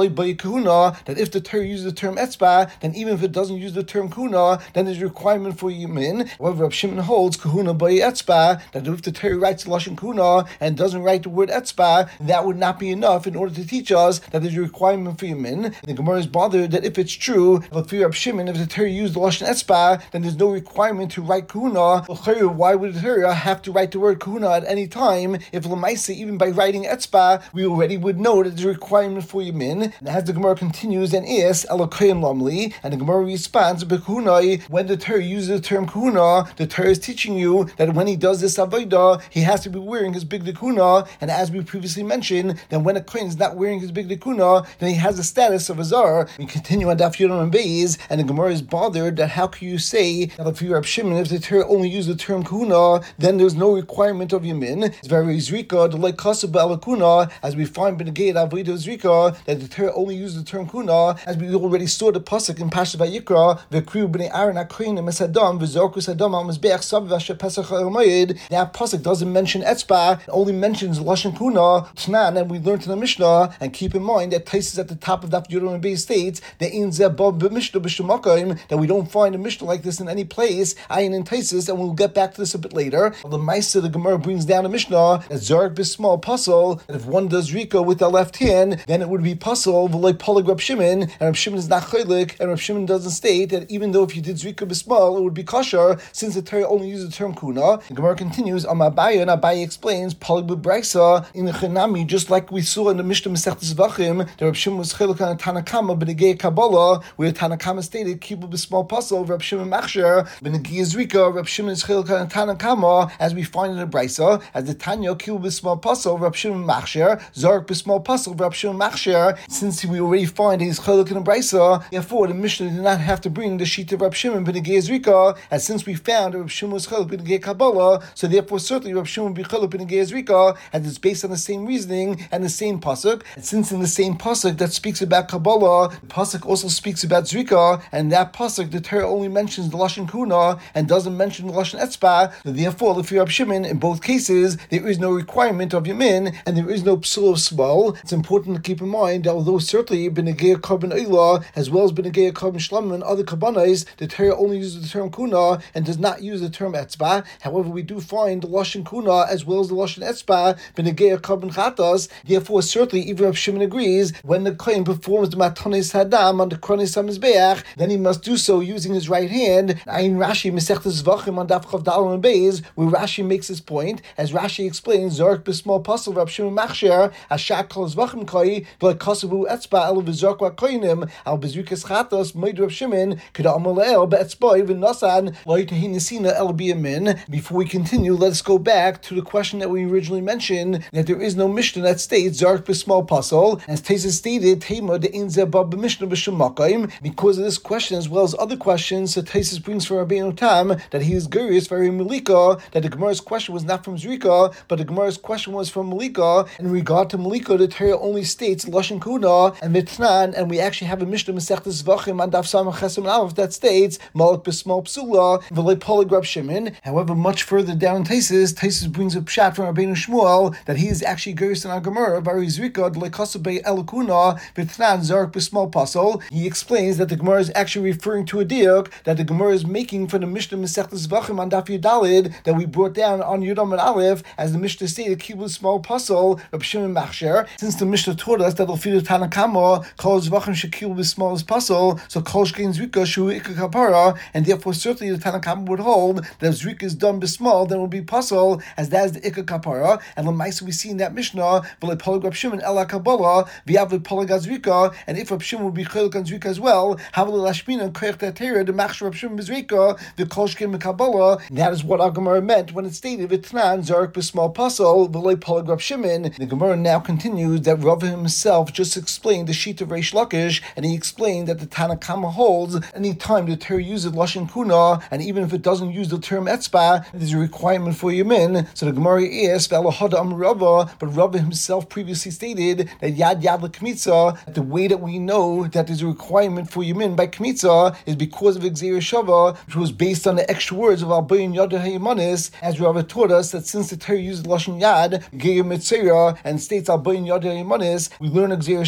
V'loi Bai Kahuna, that if the Torah uses the term etzba, then even if it doesn't use the term kuna, then there's a requirement for Yamin. However, Rav Shimon holds Kahuna Bai Etzba, that if the Torah writes Lashon Kuna and doesn't write the word etzba, that would not be enough in order to teach us that there's a requirement for Yamin. The Gemara is bothered that if it's true, if Rav Shimon, if the Torah used the Lashon etzba, then there's no requirement to write Kahuna. Why would the Torah have to write the word Kahuna at any time if Lamaisa, even by writing etzba, we already would know that there's a requirement for Yamin? And as the Gemara continues and asks, Elokeim Lamli, and the Gemara responds, Bekunai, when the Torah uses the term Kahuna, the Torah is teaching you that when he does this avodah, he has to be wearing his big dekuna, and as we previously mentioned, then when a kohen is not wearing his big dekuna, then he has the status of a zar. We continue on Daf Yudam and Beis, and the Gemara is bothered that how can you say that if you're Rab Shimon, if the Torah only uses the term Kahuna, then there's no requirement of Yamin. It's very Zrika, the like Kasab Alakuna, as we find Benegay Avodah Zrika, that the Torah only uses the term Kuna, as we already saw the pasuk in Pashat Vayikra, V'kriu b'nei Aaron HaKohanim Mesadam V'zorku Sadam Al Mizbeach Sav V'asher Pesach HaMoed. That pasuk doesn't mention etzba, it only mentions Lashon Kuna, Tnan, and we learned in the Mishnah. And keep in mind that Taisus at the top of Daf Yudam and Beis states that in Zebab b'Mishnah b'Shemakim, that we don't find a Mishnah like this in any place. Ayin in Taisus, and we'll get back to this a bit later. The Maisa, the Gemara brings down a Mishnah that Zarek b'Smal Pasal, that if one does Rika with the left hand, then it would be Pasal v'loi Polig Rab Shimon, and Rab Shimon is not Chaylik, and Rab Shimon doesn't state that even though if you did Zrika b'Smal, it would be kosher, since the Torah only uses the term Kuna. The Gemara continues on Abaye, and Abaye explains Polig b'Braisa in the Chenami, just like we saw in the Mishnah Masechtas Zvachim, that Rab Shimon was Chaylik on a Tanakama b'Negei Kabbalah, where Tanakama stated Kibbul b'Smal Pasal, Rab Shimon Machsher b'Negei Zrika, Rab Shimon is Chaylik on a Tanakama, as we find in the Braisa, as the Tanya Kibbul b'Smal Pasal, Rab Shimon Machsher, Zarek b'Smal Pasal, Rab Shimon Machsher. Since we already find he's Chaylik in the Braisa, therefore the Mishnah did not have to bring the sheet of Rab Shimon b'Negei Zrika, as since we found that Rab Shimon was Chaylik b'Negei Kabbalah, so therefore certainly Rab Shimon would be Chaylik b'Negei Zrika, and it's based on the same reasoning and the same pasuk. And since in the same pasuk that speaks about Kabbalah, the pasuk also speaks about Zrika, and that pasuk the Torah only mentions the Lashon Kuna and doesn't mention the Lashon Etzba, so therefore if you're Rab Shimon, in both cases there is no requirement of Yamin and there is no psul of Smal. It's important to keep in mind that although certainly B'Negei Korban Olah as well as B'Negei Korban Shlamim and other Kabbanas, the Torah only uses the term Kuna and does not use the term Etzba. However, we do find the Lashon Kuna as well as the Lashon Etzba B'Negei Korban Chatas. Therefore, certainly even Rab Shimon agrees when the kohen performs the Matanis Hadam on the Kronis HaMizbeach, then he must do so using his right hand. Ayin Rashi Masechtas Zvachim on Daf Chav Daled and Beis, where Rashi makes his point, as Rashi explains, Zarek b'Smal Pasal Rab Shimon Machsher Ashak Kol Zvachim Koi V'Loi Kasavu Etzba Elu V'Zork V'Koinim Al B'Zrikas Chatas Moed Rab Shimon K'da Amal El B'Etzboi V'Nasan Loi Tehi Nesina El B'Yamin. Before we continue, let's go back to the question that we originally mentioned, that there is no Mishnah that states Zarek b'Smal Pasal, as Taisus stated Tema De'in Zebab b'Mishnah b'Shemakim. Because of this question as well as other questions, so Taisus brings from Rabbeinu Tam that he is curious very Malika, that the Gemara's question was not from Zrika, but the Gemara's question was from Malika. In regard to Malika, the Torah only states Lashon Kuna and Mitnan, and we actually have a Mishnah Masechtas Zvachim on Daf Samach Chesem Aleph that states Malak b'Smal Psula V'Loi Polig Rab Shimon. However, much further down in Taisus, Taisus brings a pshat from Rabbeinu Shmuel that he is actually curious in our Gemara Bari Zrika D'Loi Kasabei Elakuna Mitnan Zarek b'Smal Pasal. He explains that the Gemara is actually referring to a diuk that the Gemara is making from the Mishnah Masechtas Zvachim on Daf Yudalid that we brought down on Yudam and Aleph, as the Mishnah stated Kibbul b'Smal Pasal Rab Shimon Machsher. Since the Mishnah taught us that L'fidu Tanakama Kol Zvachim Shekibul b'Smal is Pasal, so Kol Shkein Zrika Shu Ikka Kapara, and therefore certainly the Tanakama would hold that if Zrika is done b'Smal, then it will be Pasal, as that is the Ikka Kapara. And L'maisa we see in that Mishnah V'loi Polig Rab Shimon Ela Kabbalah V'Yav Polig Zrika, and if Rab Shimon would be Chaylik on Zrika as well, Havli Lashmina Koyach Tatera the Machsher Rab Shimon b'Zrika the Kol Shkein Kabbalah. That is what our Gemara meant when it stated V'Tnan Zarek b'Smal Pasal V'loi Polig Rab Shimon. The Gemara now continues that Rav himself just explained the sheet of Reish Lakish, and he explained that the Tanakama holds any time the Torah uses Lashon Kuna, and even if it doesn't use the term Etzba, there's a requirement for Yamin. So the Gemara is V'Alahada Am Rava, but Rav himself previously stated that Yad Yad L'Kmitza, that the way that we know that there's a requirement for Yamin by Kmitza is because of Gzeira Shava, which was based on the extra words of Albayin Yad HaYamanis, as Rav taught us that since the Torah uses Lashon Yad, Geir Mitzera, and states Albayin Yad HaYamanis, we learn Gzeira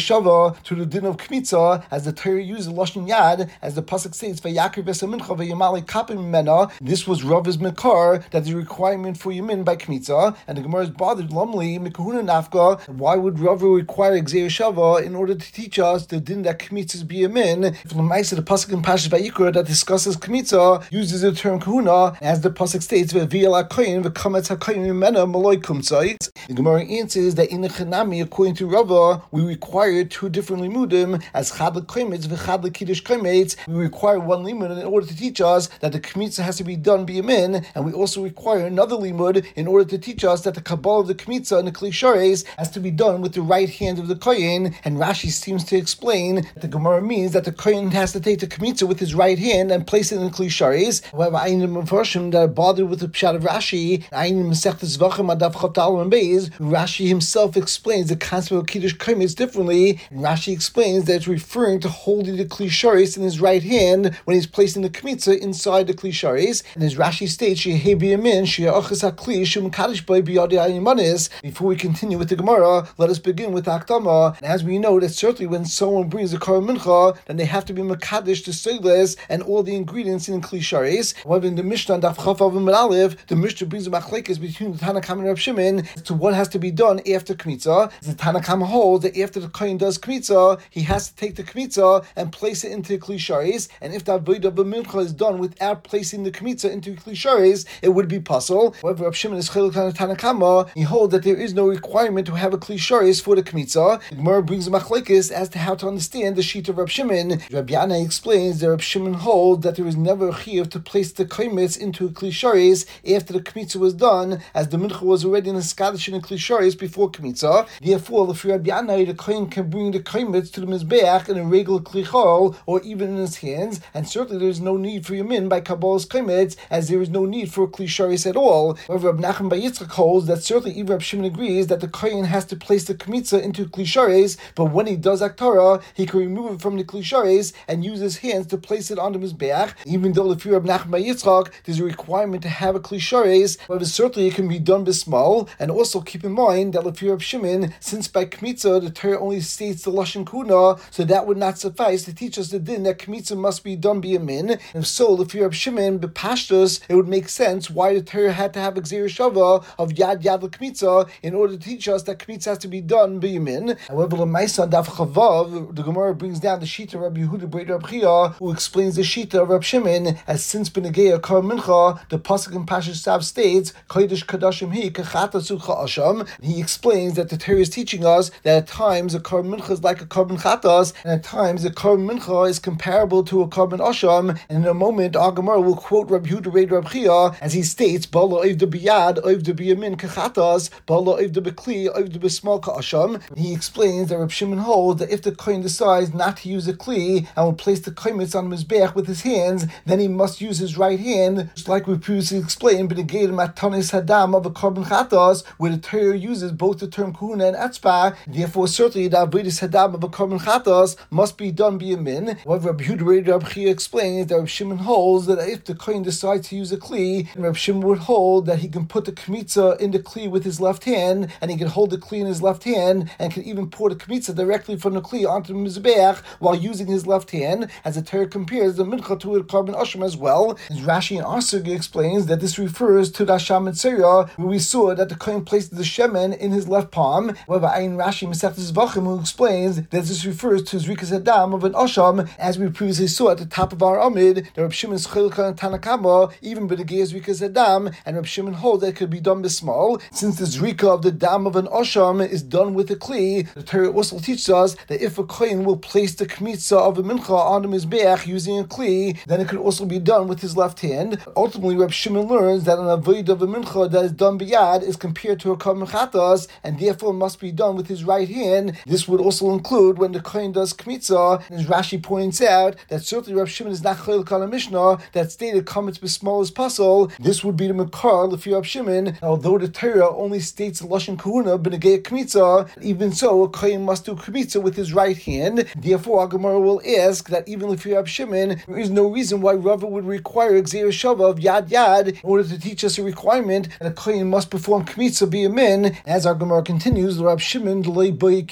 Shava to the din of Kmitza, as the Torah uses Lashon Yad, as the pasuk says, "Vayakir v'samincha v'yamali kapim mimena." This was Rav's Makar, that the requirement for Yamin by Kmitza, and the Gemara is bothered. Lamli mikahuna nafka. Why would Rav require Gzeir Shava in order to teach us the din that Kmitzas be Yamin? From the Maisa, the pasuk in Parshas Vayikra that discusses Kmitza uses the term Kahuna, as the pasuk states, "V'viyal hakoyin v'kametz hakoyin mimena maloi kumtzai." The Gemara answers that in the Chanami, according to Rava, we require two different limudim, as chad l'koimetz v'chad l'kiddush koimetz. We require one limud in order to teach us that the Kmitza has to be done be Yamin, and we also require another limud in order to teach us that the Kabbalah of the Kmitza and the Kli Shares has to be done with the right hand of the Kohen. And Rashi seems to explain that the Gemara means that the Kohen has to take the Kmitza with his right hand and place it in the Kli Shares. However, Ayin Mefarshim that are bothered with the Pshat of Rashi, Ayin Masechtas Zvachim Adav Chatal and Beis, Rashi himself explains the concept of Kiddush Kometz differently. And Rashi explains that it's referring to holding the Kli Shares in his right hand when he's placing the Kmitza inside the Kli Shares. And as Rashi states, Shehei B'Yamin, She'achas HaKli, Shum Kaddish B'Y B'Yadei Ayimanis. Before we continue with the Gemara, let us begin with Akdama. And as we know, that certainly when someone brings a Korban Mincha, then they have to be Makadish to Segles and all the ingredients in Kli Shares. However, in the Mishnah, Daf Chavav and Aleph, the Mishnah brings a machlekes between the Tanna Kama and Reb Shimon as to what has to be done after Kmitza. The Tanna Kama holds that after the Kohen does Kmitza, he has to take the Kmitza and place it into Kli Shares. And if the Avodah of the Mincha is done without placing the Kmitza into Kli Shares, it would be possible. However, Reb Shimon is Chiluk on the Tanna Kama. He holds that there is no requirement to have a Kli Shares for the Kmitza. The Gemara brings a machlekes as to how to understand the sheet of Reb Shimon. Rabbi Yana explains that Reb Shimon holds that there is never a chiyuv to place the koimetz into a Kli Shares after the Kmitza was done, as the Mincha was already in a Skadish in a Kli Shares before Kmitza. Therefore, if Rabbi Yana, the Kohen can bring the koimetz to the Mizbeach in a regular Kli Chol, or even in his hands, and certainly there is no need for Yamin by Kabbalah's koimetz, as there is no need for a Kli Shares at all. However, Reb Nachman Bar Yitzchak holds that certainly even Reb Shimon agrees that the Kohen has to place the Kmitza into Kli Shares, but when he does Aktara, he can remove it from the Kli Shares and use his hands to place it on the Mizbeach. Even though the fear of Nachman Bar Yitzchak, there's a requirement to have a Kli Shares, but certainly it can be done bismal. And also keep in mind that the fear of Shimon, since by Kmitza the Torah only states the Lashon Kuna, so that would not suffice to teach us the din that Kmitza must be done biyamin. And if so, the fear of Shimon bepashtus, it would make sense why the Torah had to have a Gzeir Shava of Yad Yad Kmitza in order to teach us that Kmitza has to be done biyamin. However, L'maisa Daf Chavav, the Gemara brings down the Shita of Rabbi Yehuda Breder Reb Chia, who explains the Shita of Reb Shimon, as since B'Negei Korban Mincha, the pasuk in Parshas Sav states, Kodesh Kadashim Hi Kachata Sucha Asham. He explains that the Torah is teaching us that at times a Korban Mincha is like a Korban Chatas, and at times a Korban Mincha is comparable to a Korban Asham. And in a moment, our Gemara will quote Rabbi Yehuda Breder Reb Chia, as he states, Bala Oivda B'Yad, Oivda B'Yamin Kachatas, Bala Oivda B'Kli, Oivda B'Smal Ka'asham. He explains that Reb Shimon holds that if the Kohen decides not to use a Kli and will place the Koimetz on his Mizbeach with his hands, then he must use his right hand, just like we previously explained, but the gate of Matanis Hadam of a Korban Chatas, where the Torah uses both the term Kahuna and Etzbah. Therefore, certainly the Avodas Hadam of a Korban Chatas must be done biyamin. However, Rabbi Yehuda Reb Chia explains that Reb Shimon holds that if the Kohen decides to use a Kli, Reb Shimon would hold that he can put the Kmitza in the Kli with his left hand, and he can hold the Kli in his left hand, and can even pour the Kmitza directly from the Kli onto the Mizbeach while using his left hand, as the Torah compares the Mincha to a Korban Asham as well. As Rashi and Arsugi explains that this refers to the Asham Mitzvah, where we saw that the Kohen placed the Shemen in his left palm. However, Ayin Rashi Masechtas Zvachim, who explains that this refers to Zrikas Hadam of an Asham, as we previously saw at the top of our Amid, that Reb Shimon's Chilka and Tanna Kama, even by the Gei Zrikas Hadam, and Reb Shimon holds that it could be done bismal. Since the Zrika of the Dam of an Asham is done with a Kli, the Torah also teaches us that if a Kohen will place the Kmitza of a Mincha on the Mizbeach using a Kli, then it could also be done with his left hand. Ultimately, Reb Shimon learns that an avoid of a Mincha that is done biyad is compared to a Korban Chatas, and therefore must be done with his right hand. This would also include when the Kohen does Kmitza, and as Rashi points out, that certainly Reb Shimon is not Chayil Kal Mishnah that stated Kametz B'Smal as Pasol. This would be the Makar L'fi Reb Shimon. Although the Torah only states Lashon Kahuna B'Negei Kmitza, even so, a Kohen must do Kmitza with his right hand. Therefore, our Gemara will ask that even L'fi Reb Shimon, there is no reason why Rava would require Gzeir Shava of Yad Yad in order to teach us a requirement that a Kohen must perform Kmitza B'Yamin. As our Gemara continues, Reb Shimon L'ei Boy Kiddush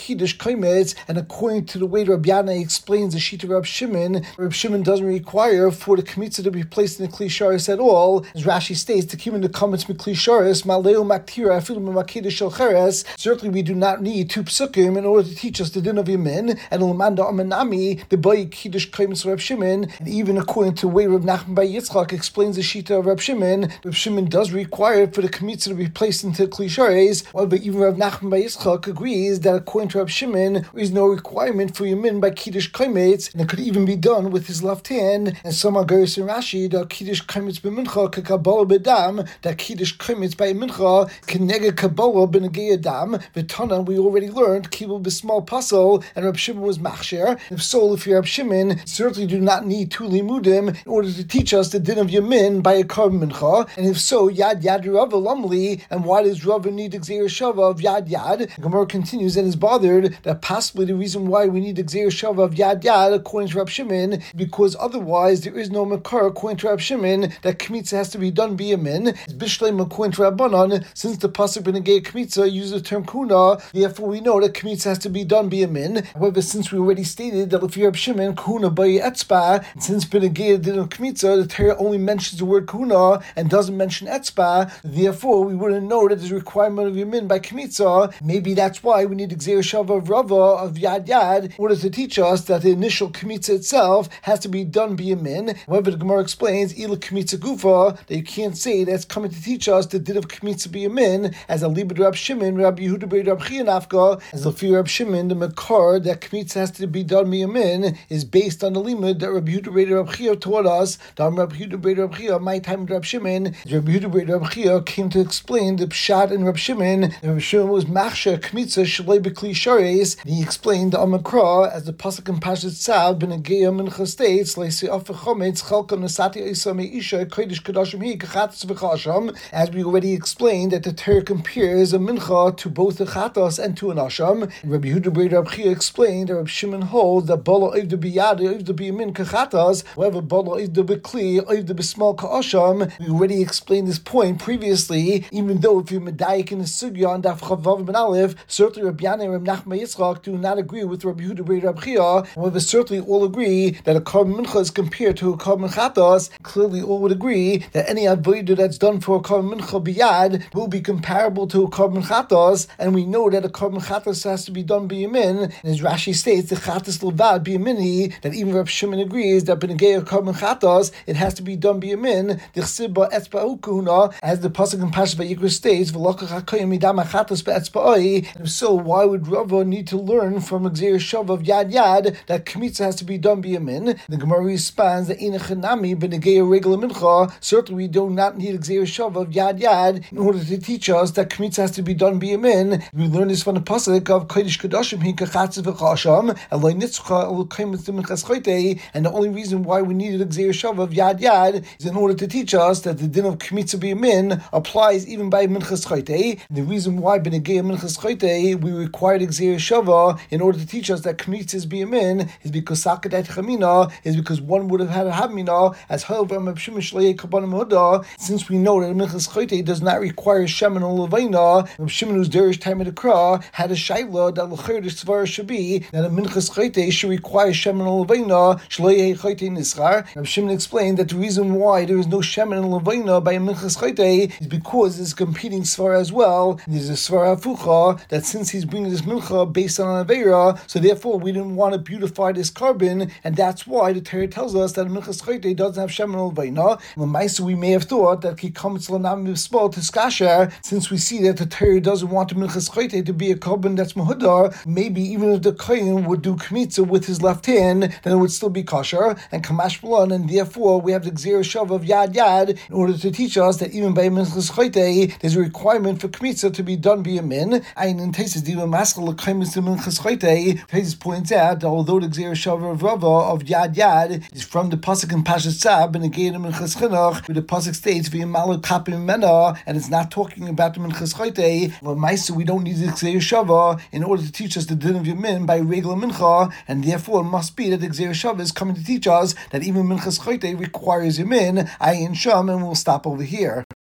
Kaimetz, and according to the way Rabbi Yana explains the Shita Rab Shimon, Rab Shimon doesn't require for the Kmitza to be placed in the Kli Sharis at all. As Rashi states, to keep in the comments Kli Sharis, Maleo Maktira, Afilu Makidah Shel Cheres, certainly we do not need two psukim in order to teach us the din of Yamin, and Lamanda Amanami, the Bayi Kiddush Kaimetz Rab Shimon, and even according to the way Rab Nachman Bar Yitzchak explains the Shita of Rab Shimon, Rab Shimon does require for the Kmitza to be placed into Kli Sharis, while even Rab Nachman Bar Yitzchak agrees that according to Rab Shimon, there is no requirement for Yamin by Kiddush Kaimetz, and it could even be done with his left hand. And some Agaris and Rashi, that Kiddush Kaimetz b'mincha k'kabbalah b'dam, that Kiddush Kaimetz by mincha k'neged kabbalah b'negei adam. V'tana, we already learned kibul b'smal pasal, and Rab Shimon was machsher. If so, if you're Rab Shimon, certainly do not need two limudim in order to teach us the din of Yamin by a korban mincha. And if so, yad yad Rava lamli, and why does Rava need Gzeir Shava of yad yad? The Gemara continues and is bothered that possibly the reason why we need Gzeir Shava of yad yad according to Rab Shimon, because otherwise there is no makar according to Rab Shimon that Kmitza has to be done biyamin. Bishlem according to Rabbanan, since the pasuk b'negei Kmitza uses the term kuna, therefore we know that Kmitza has to be done biyamin. However, since we already stated that if you're Rab Shimon, kuna by etzba, since b'negei did of Kmitza, the Torah only mentions the word kuna and doesn't mention etzba, therefore we wouldn't know that there's a requirement of yamin by Kmitza. Maybe that's why we need Gzeir Shava of Rava of yad yad in order to teach us that the initial Kmitza itself has to be done biyamin. However, the Gemara explains ila Kmitza gufa, that you can't say that's coming to teach us the din of Kmitza biyamin as a libid Rab Shimon, Rabbi Yehuda Beit Rab Chia Nafka, as the fear Rab Shimon, the makar that Kmitza has to be done biyamin is based on the limud that Rabbi Yehuda Beit Rab Chia taught us. That Rabbi Yehuda Beit Rab Chia, my time with Rab Shimon, Rabbi Yehuda Beit Rab Chia came to explain the pshat in Rab Shimon. Rab Shimon was machsher Kmitza shalei b'kli shares, and he explained the Amakra as the pasuk in Pashat Tzav b'negei mincha states leisi afa chometz chalkam nasati isa meisha kodesh kadashim hi kachatas v'chasham. As we already explained, that the Torah compares a mincha to both a chatas and to an asham. And Rabbi Yehuda Beit Rab Chia explained that Rab Shimon holds that bala oivda biyad oivda biyamin kachatas, however bala oivda b'kli oivda b'smal ka'asham. We already explained this point previously. Even though if you're medayik in the sugya on daf chavav ben aleph, certainly Rabbi Yana and Rabbi Nachman Yitzchak do not agree with Rabbi Yehuda Beit Rab Chia. However, certainly all agree that a korban mincha is compared to a korban chatas. Clearly, all would agree that any avodah that's done for a korban mincha biyad will be comparable to a korban chatas, and we know that a korban chatas has to be done biyamin. And as Rashi states, the chatas levad biyamini, that even Rab Shimon agrees that b'negei a korban chatas it has to be done biyamin. Dichsibba etzba ukuna, as the pasuk in Parashat Vayikra states, v'lokach hakoyim midam chatas be'etzba'oi. If so, why would Rava need to learn from Gzeir Shava of yad yad that Kmitza has to be done biyamin? The Gemara responds that inachanami b'negei regla mincha, certainly we do not need Gzeir Shava of yad yad in order to teach us that Kmitza has to be done biyamin. We learn this from the pasuk of kodesh kadashim hi kachatzah v'chasham eloi nitzcha el kaimetz minchas choitei, and the only reason why we needed Gzeir Shava of yad yad is in order to teach us that the din of Kmitza biyamin applies even by minchas choitei. The reason why b'negei minchas choitei we required Gzeir Shava in order to teach us that Kmitza is biyamin is because sakadat chamina is because one would have had a havmina as however Rab Shimon shlei kabbanim hoda, since we know that minchas choitei does not require shemen or levaina. Rab Shimon, who's derish time of the kra, had a shaila that l'chayr the svara should be that a minchas choitei should require shemen or levaina shlei choitei nischar. Rab Shimon explained that the reason why there is no shemen and levaina by a minchas choitei is because there's competing svara as well. And there's a svara fucha that since he's bringing this mincha based on an avera, so therefore we didn't want to beautify this carbon, and that's why the Torah tells us that minchas choitei doesn't have shemen or levaina. L'maisa, we may have thought that he comes l'nam mivspal to skasher, since we see that the Torah doesn't want the minchas choitei to be a carbon that's mahudar. Maybe even if the kohen would do kmitza with his left hand, then it would still be kosher and kamash b'lan, and therefore we have the Gzeir Shava of yad yad in order to teach us that even by minchas choitei there's a requirement for kmitza to be done biyamin. Ein in Taisus diva maskal l'kaimis to minchas choitei. Taisus points out that although the Gzeir Shava of Rava of yad yad is from the pasuk in Parashat Tzav and again in minchas chinuch, where the pasuk states v'yimalu kapim mena, and it's not talking about the minchas choitei. Well, Maisa, we don't need the Gzeir Shava in order to teach us the din of yamin by regla mincha, and therefore it must be that the Gzeir Shava is coming to teach us that even minchas choitei requires yamin. Ayin sham, and we'll stop over here.